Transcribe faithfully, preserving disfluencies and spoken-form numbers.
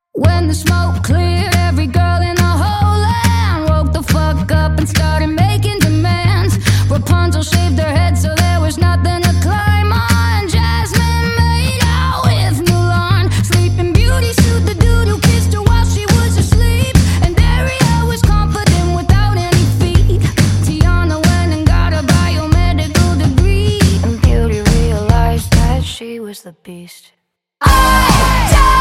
When the smoke cleared, every girl in the whole land woke the fuck up and started making demands. Rapunzel shaved her head so there was nothing to climb on. Jasmine made out with Mulan. Sleeping Beauty sued the dude who kissed her while she was asleep. And Ariel was confident without any feet. Tiana went and got a biomedical degree. And Beauty realized that she was the beast. I